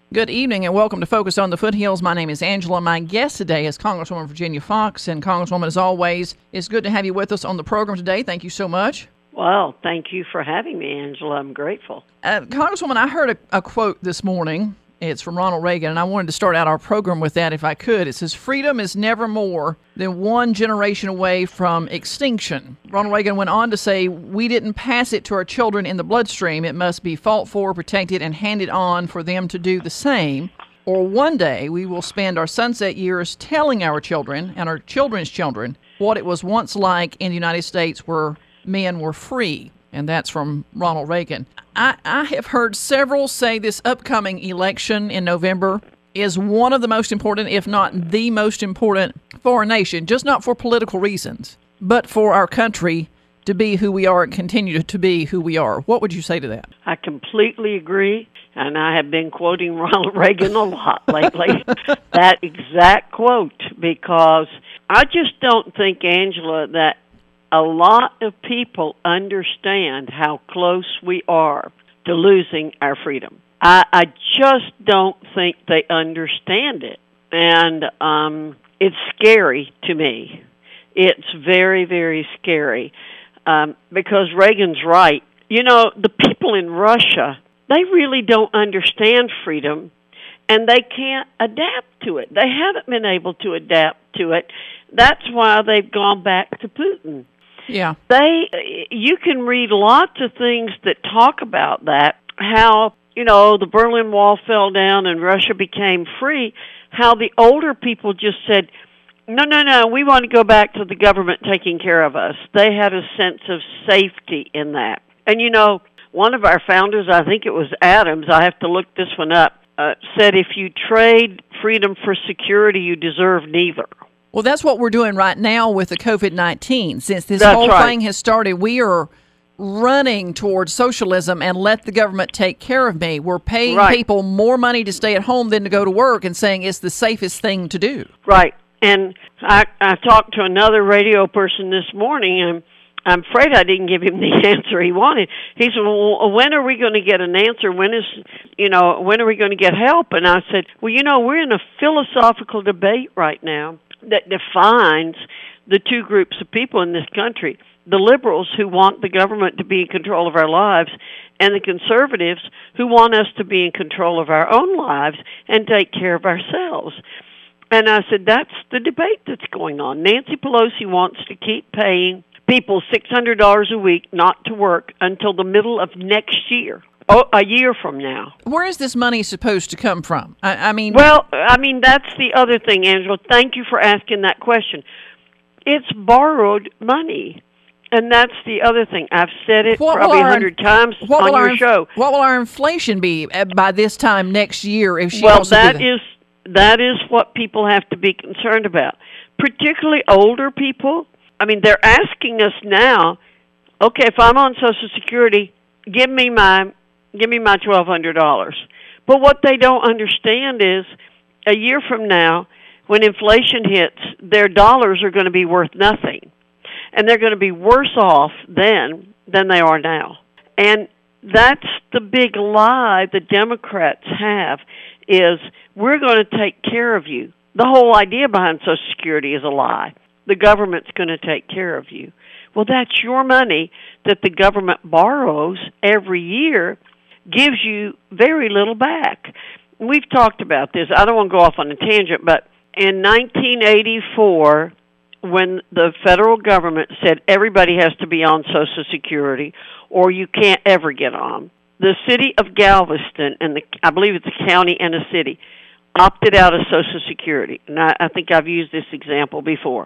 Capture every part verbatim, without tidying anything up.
Good evening and welcome to Focus on the Foothills. My name is Angela. My guest today is Congresswoman Virginia Foxx. And Congresswoman, as always, it's good to have you with us on the program today. Thank you so much. Well, thank you for having me, Angela. I'm grateful. Uh, Congresswoman, I heard a, a quote this morning. It's from Ronald Reagan, and I wanted to start out our program with that if I could. It says, "Freedom is never more than one generation away from extinction." Ronald Reagan went on to say, "We didn't pass it to our children in the bloodstream. It must be fought for, protected, and handed on for them to do the same. Or one day we will spend our sunset years telling our children and our children's children what it was once like in the United States where men were free." And that's from Ronald Reagan. I, I have heard several say this upcoming election in November is one of the most important, if not the most important, for our nation, just not for political reasons, but for our country to be who we are and continue to be who we are. What would you say to that? I completely agree, and I have been quoting Ronald Reagan a lot lately, that exact quote, because I just don't think, Angela, that a lot of people understand how close we are to losing our freedom. I, I just don't think they understand it. And um, it's scary to me. It's very, very scary um, because Reagan's right. You know, the people in Russia, they really don't understand freedom, and they can't adapt to it. They haven't been able to adapt to it. That's why they've gone back to Putin. Yeah. They, you can read lots of things that talk about that, how, you know, the Berlin Wall fell down and Russia became free, how the older people just said, no, no, no, we want to go back to the government taking care of us. They had a sense of safety in that. And, you know, one of our founders, I think it was Adams, I have to look this one up, uh, said if you trade freedom for security, you deserve neither. Well, that's what we're doing right now with the COVID nineteen. Since this That's whole right. thing has started, we are running towards socialism and let the government take care of me. We're paying Right. people more money to stay at home than to go to work and saying it's the safest thing to do. Right. And I, I talked to another radio person this morning, and I'm afraid I didn't give him the answer he wanted. He said, well, when are we going to get an answer? When is, you know, when are we going to get help? And I said, well, you know, we're in a philosophical debate right now that defines the two groups of people in this country, the liberals who want the government to be in control of our lives and the conservatives who want us to be in control of our own lives and take care of ourselves. And I said, that's the debate that's going on. Nancy Pelosi wants to keep paying people six hundred dollars a week not to work until the middle of next year. Oh, a year from now. Where is this money supposed to come from? I, I mean... Well, I mean, that's the other thing, Angela. Thank you for asking that question. It's borrowed money. And that's the other thing. I've said it probably a hundred times on your our, show. What will our inflation be by this time next year if she well, also that do that? is that is what people have to be concerned about, particularly older people. I mean, they're asking us now, okay, if I'm on Social Security, give me my... Give me my twelve hundred dollars. But what they don't understand is a year from now, when inflation hits, their dollars are going to be worth nothing. And they're going to be worse off then than they are now. And that's the big lie the Democrats have, is we're going to take care of you. The whole idea behind Social Security is a lie. The government's going to take care of you. Well, that's your money that the government borrows every year, gives you very little back. We've talked about this. I don't want to go off on a tangent, but in nineteen eighty-four, when the federal government said everybody has to be on Social Security or you can't ever get on, the city of Galveston, and the, I believe it's a county and a city, opted out of Social Security. And I, I think I've used this example before.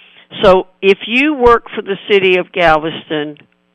So if you work for the city of Galveston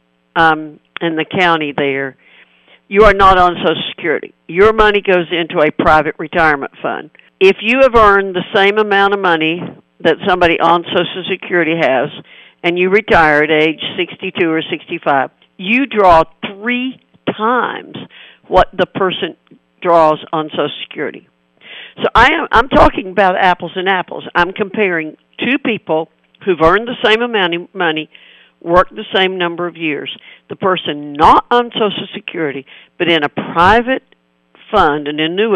um, and the county there, you are not on Social Security. Your money goes into a private retirement fund. If you have earned the same amount of money that somebody on Social Security has, and you retire at age sixty-two or sixty-five, you draw three times what the person draws on Social Security. So I am, I'm talking about apples and apples. I'm comparing two people who've earned the same amount of money, worked the same number of years. The person not on Social Security, but in a private fund, an annuity,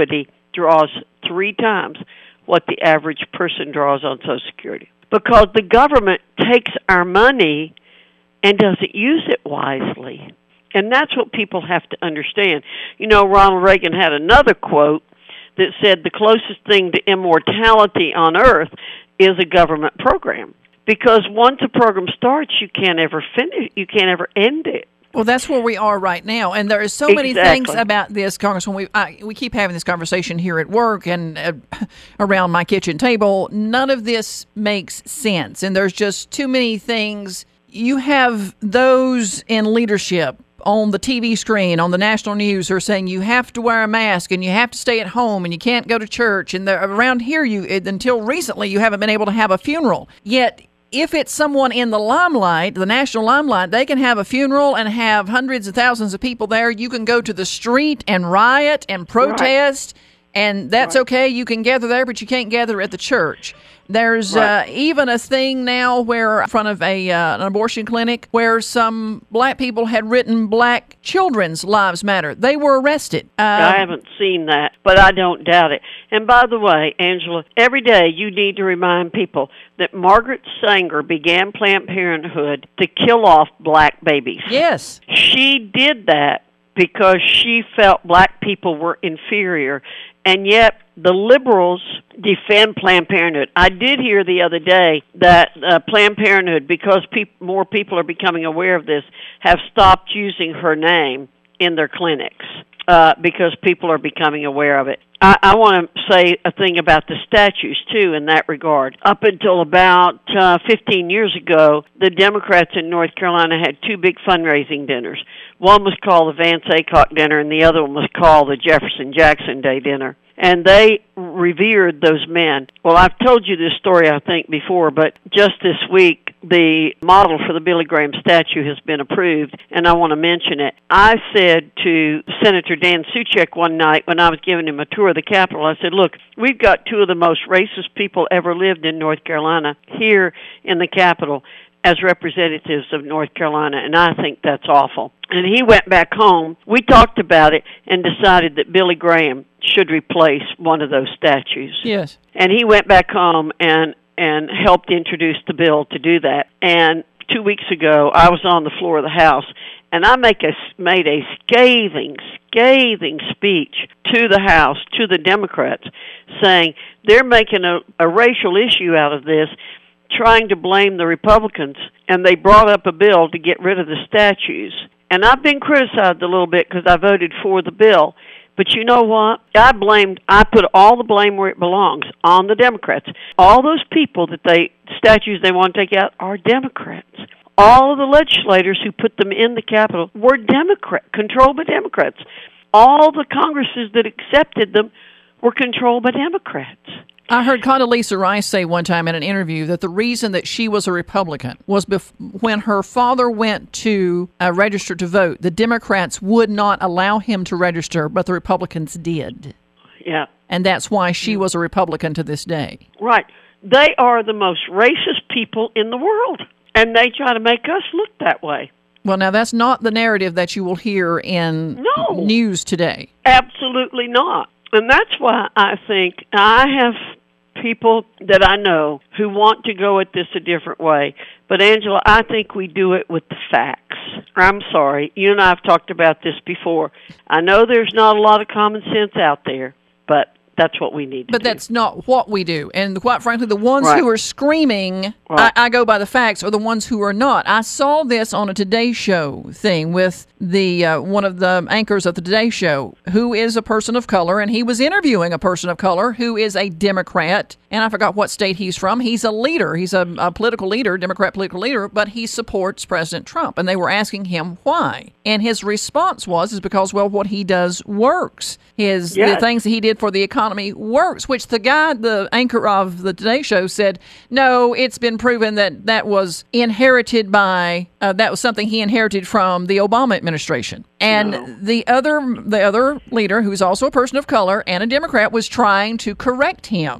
draws three times what the average person draws on Social Security. Because the government takes our money and doesn't use it wisely. And that's what people have to understand. You know, Ronald Reagan had another quote that said the closest thing to immortality on earth is a government program. Because once a program starts, you can't ever finish, you can't ever end it. Well, that's where we are right now, and there are so many Exactly. things about this, Congressman. We I, we keep having this conversation here at work and uh, around my kitchen table. None of this makes sense, and there's just too many things. You have those in leadership on the T V screen, on the national news, who are saying you have to wear a mask and you have to stay at home and you can't go to church. And around here, you until recently, you haven't been able to have a funeral. Yet, if it's someone in the limelight, the national limelight, they can have a funeral and have hundreds of thousands of people there. You can go to the street and riot and protest, right. and that's right. okay. You can gather there, but you can't gather at the church. There's right. uh, even a thing now where in front of a uh, an abortion clinic where some black people had written Black Children's Lives Matter. They were arrested. Uh, I haven't seen that, but I don't doubt it. And by the way, Angela, every day you need to remind people that Margaret Sanger began Planned Parenthood to kill off black babies. Yes. She did that because she felt black people were inferior. And yet the liberals defend Planned Parenthood. I did hear the other day that uh, Planned Parenthood, because peop- more people are becoming aware of this, have stopped using her name in their clinics uh, because people are becoming aware of it. I, I want to say a thing about the statues, too, in that regard. Up until about uh, fifteen years ago, the Democrats in North Carolina had two big fundraising dinners. One was called the Vance Aycock Dinner, and the other one was called the Jefferson Jackson Day Dinner. And they revered those men. Well, I've told you this story, I think, before, but just this week, the model for the Billy Graham statue has been approved, and I want to mention it. I said to Senator Dan Suchek one night when I was giving him a tour of the Capitol, I said, look, we've got two of the most racist people ever lived in North Carolina here in the Capitol as representatives of North Carolina, and I think that's awful. And he went back home. We talked about it and decided that Billy Graham should replace one of those statues. Yes. And he went back home and, and helped introduce the bill to do that. And two weeks ago, I was on the floor of the House, and I make a, made a scathing, scathing speech to the House, to the Democrats, saying they're making a, a racial issue out of this, trying to blame the Republicans, and they brought up a bill to get rid of the statues. And I've been criticized a little bit because I voted for the bill. But you know what? I blamed, I put all the blame where it belongs, on the Democrats. All those people that they, statues they want to take out are Democrats. All of the legislators who put them in the Capitol were Democrat, controlled by Democrats. All the Congresses that accepted them were controlled by Democrats. I heard Condoleezza Rice say one time in an interview that the reason that she was a Republican was bef- when her father went to uh, register to vote, the Democrats would not allow him to register, but the Republicans did. Yeah. And that's why she was a Republican to this day. Right. They are the most racist people in the world, and they try to make us look that way. Well, now, that's not the narrative that you will hear in no. news today. Absolutely not. And that's why I think I have people that I know who want to go at this a different way. But, Angela, I think we do it with the facts. I'm sorry. You and I have talked about this before. I know there's not a lot of common sense out there, but that's what we need to but do. But that's not what we do. And quite frankly, the ones right. who are screaming, right. I, I go by the facts, are the ones who are not. I saw this on a Today Show thing with the uh, one of the anchors of the Today Show, who is a person of color, and he was interviewing a person of color who is a Democrat, and I forgot what state he's from. He's a leader. He's a, a political leader, Democrat political leader, but he supports President Trump. And they were asking him why. And his response was, is because, well, what he does works. His yes. the things that he did for the economy works, which the guy, the anchor of the Today Show, said, no, it's been proven that that was inherited by, uh, that was something he inherited from the Obama administration. And no. the other the other leader, who's also a person of color and a Democrat, was trying to correct him.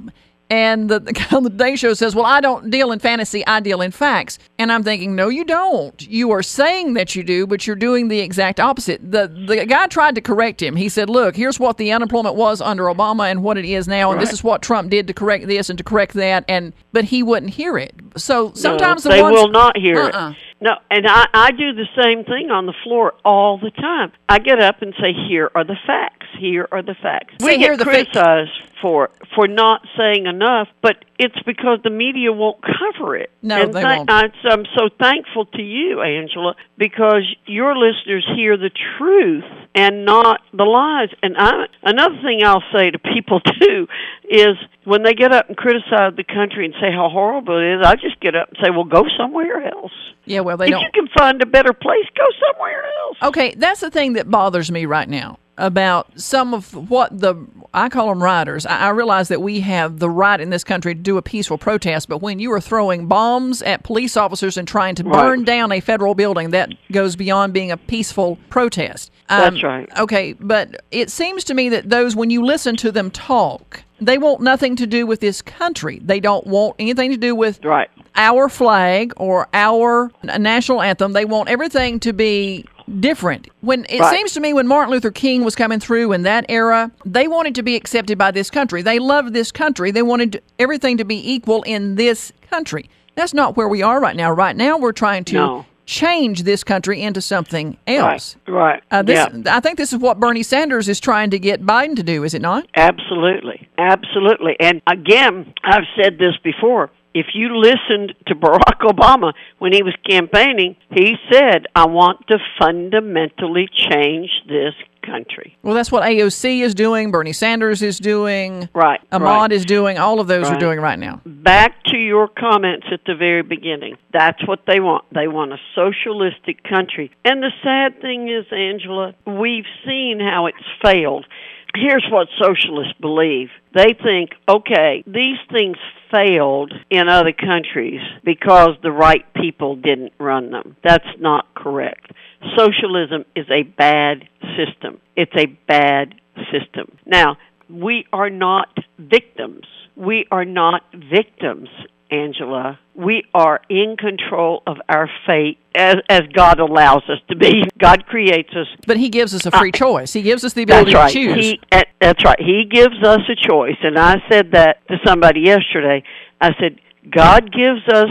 And the, the guy on the Today Show says, well, I don't deal in fantasy, I deal in facts. And I'm thinking, no, you don't. You are saying that you do, but you're doing the exact opposite. The the guy tried to correct him. He said, look, here's what the unemployment was under Obama and what it is now, and right. this is what Trump did to correct this and to correct that. And but he wouldn't hear it. So sometimes no, the they ones, will not hear uh-uh. it. No, and I, I do the same thing on the floor all the time. I get up and say, here are the facts. Here are the facts. Say, we get criticized fa- for for not saying enough, but it's because the media won't cover it. No, and they th- won't. I, I'm so thankful to you, Angela, because your listeners hear the truth and not the lies. And I, another thing I'll say to people, too, is when they get up and criticize the country and say how horrible it is, I just get up and say, well, go somewhere else. Yeah, well, they if don't. you can find a better place, go somewhere else. Okay, that's the thing that bothers me right now about some of what the, I call them rioters. I, I realize that we have the right in this country to do a peaceful protest, but when you are throwing bombs at police officers and trying to burn right. down a federal building, that goes beyond being a peaceful protest. Um, That's right. Okay, but it seems to me that those, when you listen to them talk, they want nothing to do with this country. They don't want anything to do with right. our flag or our national anthem. They want everything to be different. When it right. seems to me when Martin Luther King was coming through in that era, they wanted to be accepted by this country. They loved this country. They wanted everything to be equal in this country. That's not where we are right now. Right now, we're trying to no. change this country into something else. Right. right. Uh, this, yeah. I think this is what Bernie Sanders is trying to get Biden to do, is it not? Absolutely. Absolutely. And again, I've said this before. If you listened to Barack Obama when he was campaigning, he said, I want to fundamentally change this country. Well, that's what A O C is doing, Bernie Sanders is doing, right, Ahmaud right. is doing, all of those right. are doing right now. Back to your comments at the very beginning. That's what they want. They want a socialistic country. And the sad thing is, Angela, we've seen how it's failed. Here's what socialists believe. They think, okay, these things failed in other countries because the right people didn't run them. That's not correct. Socialism is a bad system. It's a bad system. Now, we are not victims. We are not victims, Angela. We are in control of our fate as, as God allows us to be. God creates us. But He gives us a free uh, choice. He gives us the ability that's right. to choose. He, that's right. He gives us a choice. And I said that to somebody yesterday. I said, God gives us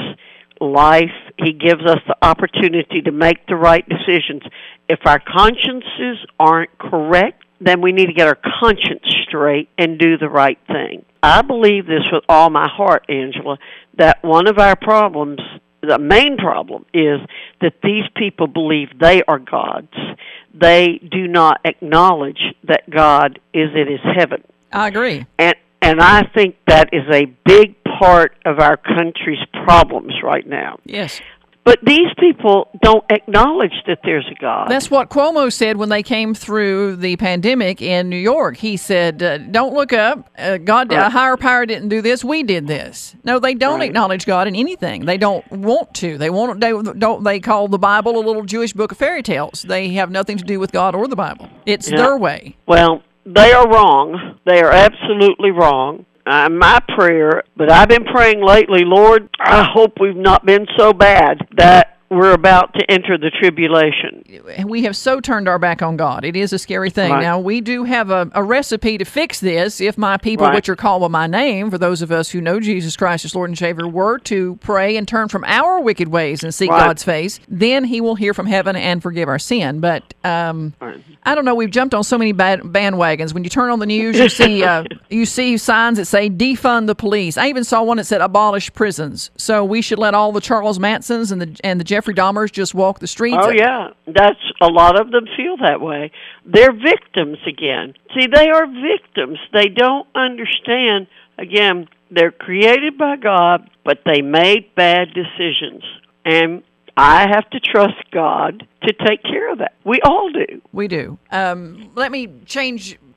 life. He gives us the opportunity to make the right decisions. If our consciences aren't correct, then we need to get our conscience straight and do the right thing. I believe this with all my heart, Angela, that one of our problems, the main problem, is that these people believe they are gods. They do not acknowledge that God is in His heaven. I agree. And and I think that is a big part of our country's problems right now. Yes. But these people don't acknowledge that there's a God. That's what Cuomo said when they came through the pandemic in New York. He said, uh, don't look up. Uh, God, right. a higher power didn't do this. We did this. No, they don't right. acknowledge God in anything. They don't want to. They want. They don't. They call the Bible a little Jewish book of fairy tales. They have nothing to do with God or the Bible. It's yeah. their way. Well, they are wrong. They are absolutely wrong. Uh, my prayer, but I've been praying lately, Lord, I hope we've not been so bad that we're about to enter the tribulation. We have so turned our back on God. It is a scary thing. Right. Now, we do have a, a recipe to fix this. If my people, right. which are called by my name, for those of us who know Jesus Christ as Lord and Savior, were to pray and turn from our wicked ways and seek right. God's face, then He will hear from heaven and forgive our sin. But um, right. I don't know. We've jumped on so many bad bandwagons. When you turn on the news, you see uh, you see signs that say defund the police. I even saw one that said abolish prisons. So we should let all the Charles Mansons and the and the Jeffrey Dahmers just walk the streets. Oh, yeah. That's a lot of them feel that way. They're victims again. See, they are victims. They don't understand. Again, they're created by God, but they made bad decisions. And I have to trust God to take care of that. We all do. We do. Um, let me change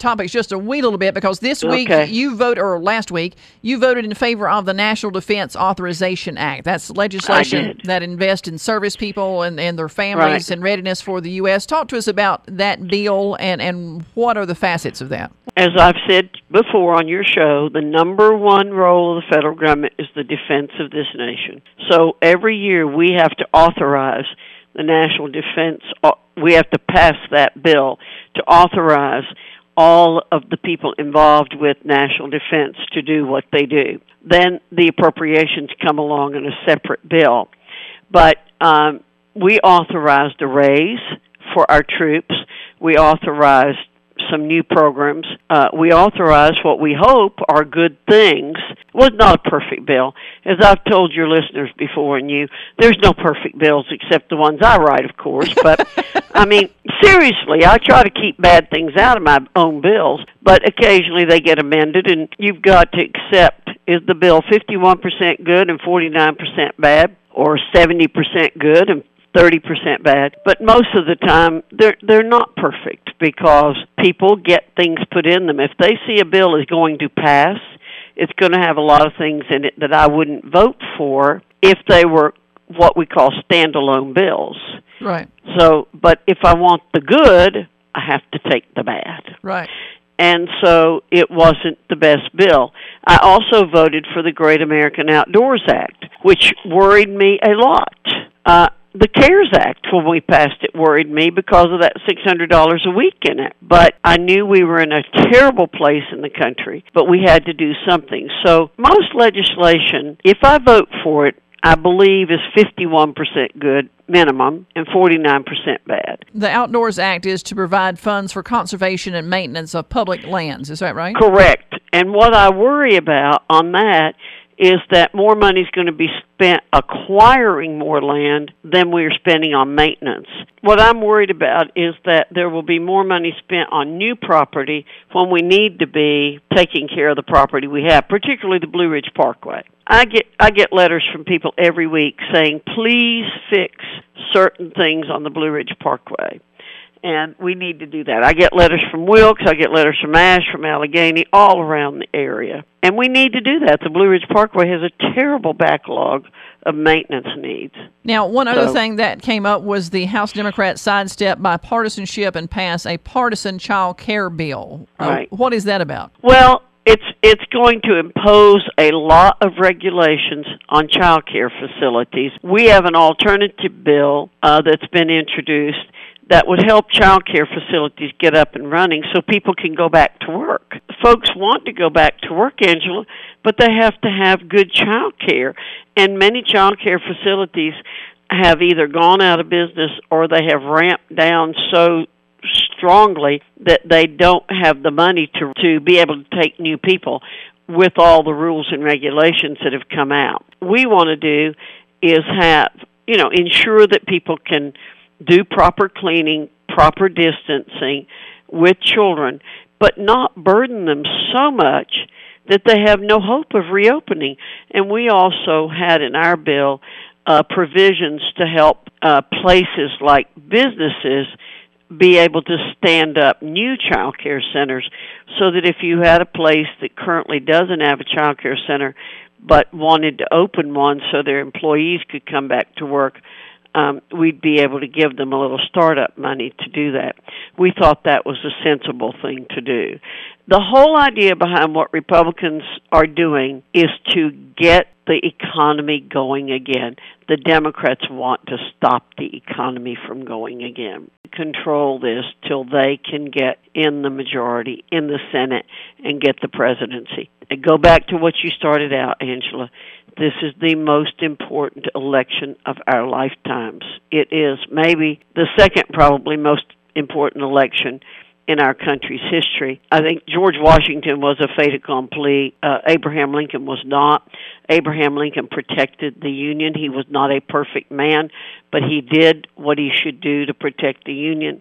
topics just a wee little bit, because this week Okay. you voted, or last week, you voted in favor of the National Defense Authorization Act. That's legislation that invests in service people and, and their families Right. and readiness for the U S. Talk to us about that bill and, and what are the facets of that? As I've said before on your show, the number one role of the federal government is the defense of this nation. So every year we have to authorize the national defense, we have to pass that bill to authorize all of the people involved with national defense to do what they do. Then the appropriations come along in a separate bill. But um, we authorized a raise for our troops. We authorized some new programs. Uh, we authorized what we hope are good things. It was not a perfect bill. As I've told your listeners before and you, there's no perfect bills except the ones I write, of course. But, I mean, seriously, I try to keep bad things out of my own bills, but occasionally they get amended, and you've got to accept, is the bill fifty-one percent good and forty-nine percent bad, or seventy percent good and thirty percent bad? But most of the time, they're they're not perfect, because people get things put in them. If they see a bill is going to pass, it's going to have a lot of things in it that I wouldn't vote for if they were what we call standalone bills. Right. So, but if I want the good, I have to take the bad. Right. And so it wasn't the best bill. I also voted for the Great American Outdoors Act, which worried me a lot. Uh, The CARES Act, when we passed it, worried me because of that six hundred dollars a week in it. But I knew we were in a terrible place in the country, but we had to do something. So most legislation, if I vote for it, I believe is fifty-one percent good minimum and forty-nine percent bad. The Outdoors Act is to provide funds for conservation and maintenance of public lands. Is that right? Correct. And what I worry about on that is that more money is going to be spent acquiring more land than we are spending on maintenance. What I'm worried about is that there will be more money spent on new property when we need to be taking care of the property we have, particularly the Blue Ridge Parkway. I get I get letters from people every week saying, please fix certain things on the Blue Ridge Parkway. And we need to do that. I get letters from Wilkes, I get letters from Ash, from Allegheny, all around the area. And we need to do that. The Blue Ridge Parkway has a terrible backlog of maintenance needs. Now, one other So- thing that came up was the House Democrats sidestep bipartisanship and pass a partisan child care bill. Uh, Right. What is that about? Well, it's it's going to impose a lot of regulations on child care facilities. We have an alternative bill uh, that's been introduced that would help child care facilities get up and running so people can go back to work. Folks want to go back to work, Angela, but they have to have good child care. And many child care facilities have either gone out of business or they have ramped down so strongly that they don't have the money to to be able to take new people with all the rules and regulations that have come out. We want to do is have, you know, ensure that people can do proper cleaning, proper distancing with children, but not burden them so much that they have no hope of reopening. And we also had in our bill uh, provisions to help uh, places like businesses be able to stand up new child care centers, so that if you had a place that currently doesn't have a child care center but wanted to open one so their employees could come back to work, um, we'd be able to give them a little startup money to do that. We thought that was a sensible thing to do. The whole idea behind what Republicans are doing is to get the economy going again. The Democrats want to stop the economy from going again. Control this till they can get in the majority in the Senate and get the presidency. And go back to what you started out, Angela. This is the most important election of our lifetimes. It is maybe the second probably most important election in our country's history. I think George Washington was a fait accompli. Uh, Abraham Lincoln was not. Abraham Lincoln protected the Union. He was not a perfect man, but he did what he should do to protect the Union.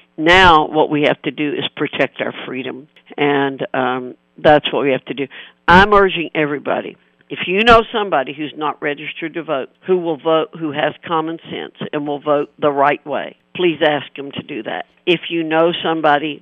Now what we have to do is protect our freedom, and um, that's what we have to do. I'm urging everybody, if you know somebody who's not registered to vote, who will vote, who has common sense and will vote the right way, please ask them to do that. If you know somebody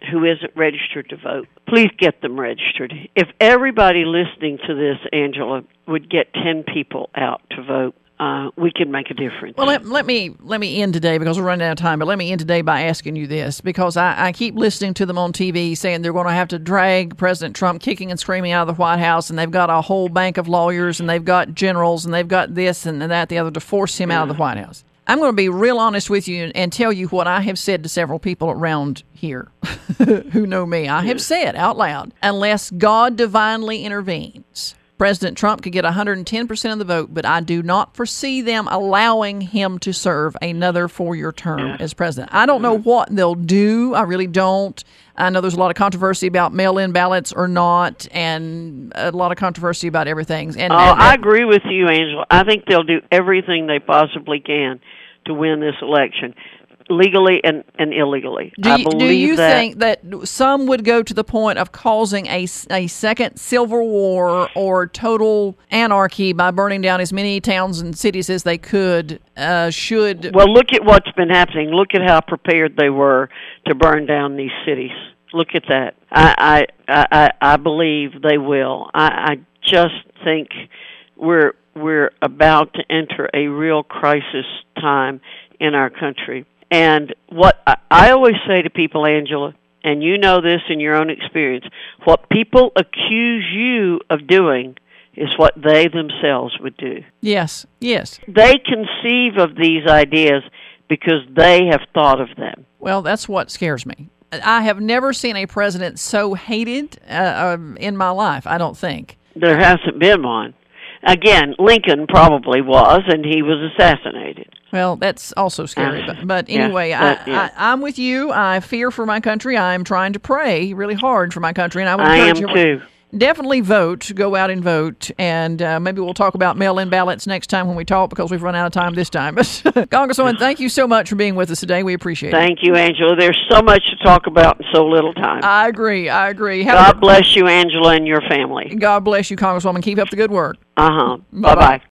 who isn't registered to vote. Please get them registered. If everybody listening to this, Angela, would get ten people out to vote, uh, we could make a difference. Well, let, let me let me end today because we're running out of time, but let me end today by asking you this, because I, I keep listening to them on T V saying they're going to have to drag President Trump kicking and screaming out of the White House, and they've got a whole bank of lawyers, and they've got generals, and they've got this and that, the other, to force him yeah. out of the White House. I'm going to be real honest with you and tell you what I have said to several people around here who know me. I have said out loud, unless God divinely intervenes, President Trump could get one hundred ten percent of the vote, but I do not foresee them allowing him to serve another four-year term yeah. as president. I don't know what they'll do. I really don't. I know there's a lot of controversy about mail-in ballots or not, and a lot of controversy about everything. And, oh, and, I agree with you, Angela. I think they'll do everything they possibly can to win this election, legally and, and illegally. Do you, I believe do you that, think that some would go to the point of causing a, a second civil war or total anarchy by burning down as many towns and cities as they could? Uh, should well, look at what's been happening. Look at how prepared they were to burn down these cities. Look at that. I I I, I believe they will. I, I just think we're we're about to enter a real crisis time in our country. And what I, I always say to people, Angela, and you know this in your own experience, what people accuse you of doing is what they themselves would do. Yes, yes. They conceive of these ideas because they have thought of them. Well, that's what scares me. I have never seen a president so hated uh, in my life, I don't think. There hasn't been one. Again, Lincoln probably was, and he was assassinated. Well, that's also scary. Uh, but, but anyway, yeah, but, yeah. I, I, I'm with you. I fear for my country. I'm trying to pray really hard for my country. And I would I encourage am you, too. Definitely vote. Go out and vote. And uh, maybe we'll talk about mail-in ballots next time when we talk, because we've run out of time this time. But Congresswoman, thank you so much for being with us today. We appreciate thank it. Thank you, Angela. There's so much to talk about in so little time. I agree. I agree. Have God bless you, Angela, and your family. God bless you, Congresswoman. Keep up the good work. Uh-huh. Bye-bye.